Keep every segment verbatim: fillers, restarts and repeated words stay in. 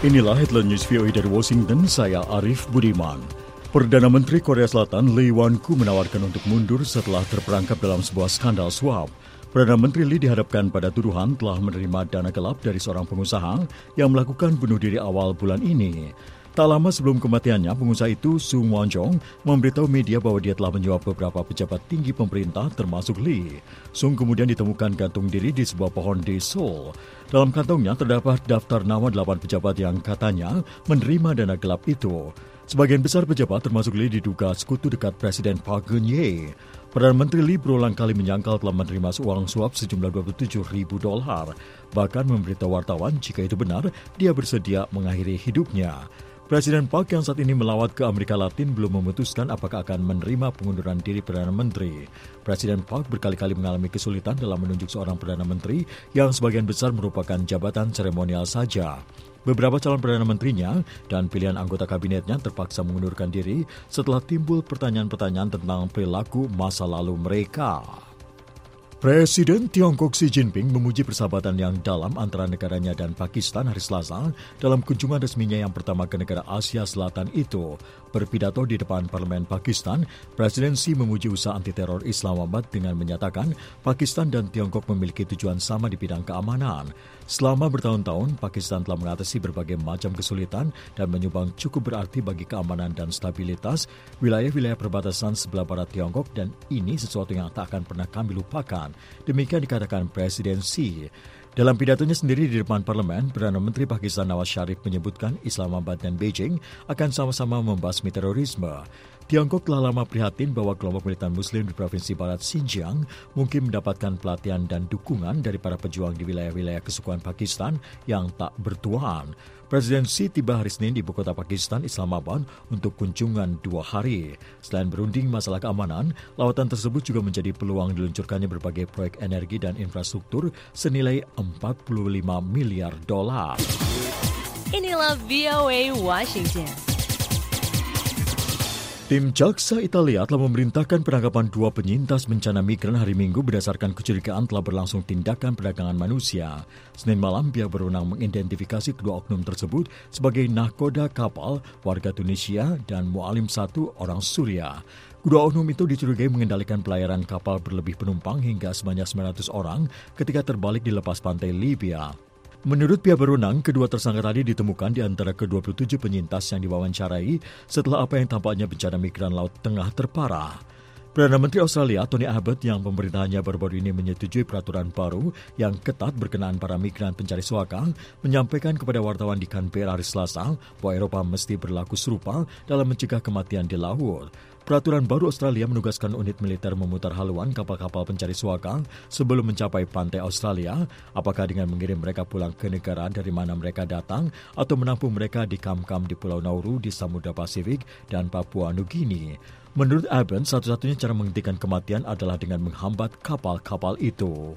Inilah headline news V O A dari Washington, saya Arif Budiman. Perdana Menteri Korea Selatan Lee Wan-koo menawarkan untuk mundur setelah terperangkap dalam sebuah skandal suap. Perdana Menteri Lee dihadapkan pada tuduhan telah menerima dana gelap dari seorang pengusaha yang melakukan bunuh diri awal bulan ini. Tak lama sebelum kematiannya, pengusaha itu, Sung Won-jong, memberitahu media bahwa dia telah menyuap beberapa pejabat tinggi pemerintah termasuk Lee. Sung kemudian ditemukan gantung diri di sebuah pohon di Seoul. Dalam kantongnya terdapat daftar nama delapan pejabat yang katanya menerima dana gelap itu. Sebagian besar pejabat termasuk Lee diduga sekutu dekat Presiden Park Geun-hye. Perdana Menteri Lee berulang kali menyangkal telah menerima uang suap sejumlah dua puluh tujuh ribu dolar. Bahkan memberitahu wartawan jika itu benar, dia bersedia mengakhiri hidupnya. Presiden Park yang saat ini melawat ke Amerika Latin belum memutuskan apakah akan menerima pengunduran diri Perdana Menteri. Presiden Park berkali-kali mengalami kesulitan dalam menunjuk seorang Perdana Menteri yang sebagian besar merupakan jabatan seremonial saja. Beberapa calon Perdana Menterinya dan pilihan anggota kabinetnya terpaksa mengundurkan diri setelah timbul pertanyaan-pertanyaan tentang perilaku masa lalu mereka. Presiden Tiongkok Xi Jinping memuji persahabatan yang dalam antara negaranya dan Pakistan hari Selasa dalam kunjungan resminya yang pertama ke negara Asia Selatan itu. Berpidato di depan parlemen Pakistan, Presiden Xi memuji usaha anti-teror Islamabad dengan menyatakan Pakistan dan Tiongkok memiliki tujuan sama di bidang keamanan. Selama bertahun-tahun, Pakistan telah mengatasi berbagai macam kesulitan dan menyumbang cukup berarti bagi keamanan dan stabilitas wilayah-wilayah perbatasan sebelah barat Tiongkok, dan ini sesuatu yang tak akan pernah kami lupakan. Demikian dikatakan Presiden Xi. Dalam pidatonya sendiri di depan parlemen, Perdana Menteri Pakistan Nawaz Sharif menyebutkan Islamabad dan Beijing akan sama-sama membasmi terorisme. Tiongkok telah lama prihatin bahwa kelompok militan Muslim di Provinsi Barat Xinjiang mungkin mendapatkan pelatihan dan dukungan dari para pejuang di wilayah-wilayah kesukuan Pakistan yang tak bertuan. Presiden Xi tiba hari Senin di ibu kota Pakistan, Islamabad, untuk kunjungan dua hari. Selain berunding masalah keamanan, lawatan tersebut juga menjadi peluang diluncurkannya berbagai proyek energi dan infrastruktur senilai empat puluh lima miliar dolar. Inilah V O A Washington. Tim Jaksa Italia telah memerintahkan penangkapan dua penyintas bencana migran hari Minggu berdasarkan kecurigaan telah berlangsung tindakan perdagangan manusia. Senin malam, pihak berwenang mengidentifikasi kedua oknum tersebut sebagai nahkoda kapal, warga Tunisia, dan mu'alim satu orang Suriah. Kedua oknum itu dicurigai mengendalikan pelayaran kapal berlebih penumpang hingga sebanyak sembilan ratus orang ketika terbalik di lepas pantai Libya. Menurut pihak berwenang, kedua tersangka tadi ditemukan di antara ke dua puluh tujuh penyintas yang diwawancarai setelah apa yang tampaknya bencana migran Laut Tengah terparah. Perdana Menteri Australia Tony Abbott yang pemerintahannya baru-baru ini menyetujui peraturan baru yang ketat berkenaan para migran pencari suaka, menyampaikan kepada wartawan di Canberra hari Selasa bahwa Eropa mesti berlaku serupa dalam mencegah kematian di laut. Peraturan baru Australia menugaskan unit militer memutar haluan kapal-kapal pencari suaka sebelum mencapai pantai Australia, apakah dengan mengirim mereka pulang ke negara dari mana mereka datang atau menampung mereka di kam-kam di Pulau Nauru di Samudra Pasifik dan Papua Nugini. Menurut Abbott, satu-satunya cara menghentikan kematian adalah dengan menghambat kapal-kapal itu.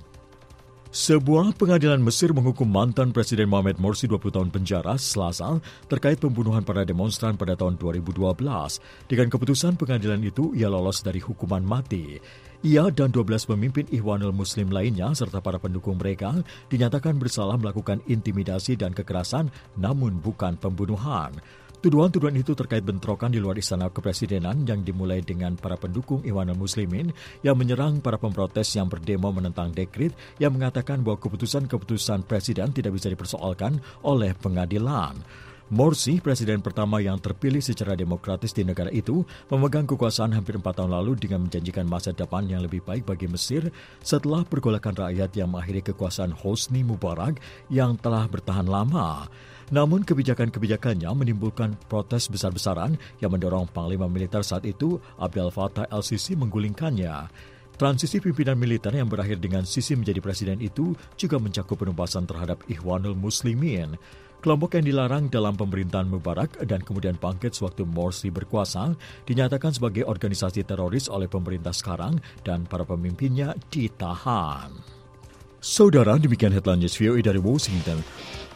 Sebuah pengadilan Mesir menghukum mantan Presiden Mohamed Morsi dua puluh tahun penjara Selasa terkait pembunuhan para demonstran pada tahun dua ribu dua belas. Dengan keputusan pengadilan itu, ia lolos dari hukuman mati. Ia dan dua belas pemimpin Ikhwanul Muslim lainnya serta para pendukung mereka dinyatakan bersalah melakukan intimidasi dan kekerasan, namun bukan pembunuhan. Tuduhan-tuduhan itu terkait bentrokan di luar istana kepresidenan yang dimulai dengan para pendukung Ikhwanul Muslimin yang menyerang para pemprotes yang berdemo menentang dekret yang mengatakan bahwa keputusan-keputusan presiden tidak bisa dipersoalkan oleh pengadilan. Morsi, presiden pertama yang terpilih secara demokratis di negara itu, memegang kekuasaan hampir empat tahun lalu dengan menjanjikan masa depan yang lebih baik bagi Mesir setelah pergolakan rakyat yang mengakhiri kekuasaan Hosni Mubarak yang telah bertahan lama. Namun kebijakan-kebijakannya menimbulkan protes besar-besaran yang mendorong Panglima Militer saat itu, Abdel Fattah el-Sisi, menggulingkannya. Transisi pimpinan militer yang berakhir dengan Sisi menjadi presiden itu juga mencakup penumpasan terhadap Ikhwanul Muslimin. Kelompok yang dilarang dalam pemerintahan Mubarak dan kemudian bangkit sewaktu Morsi berkuasa dinyatakan sebagai organisasi teroris oleh pemerintah sekarang dan para pemimpinnya ditahan. Saudara, demikian headline news V O A dari Washington.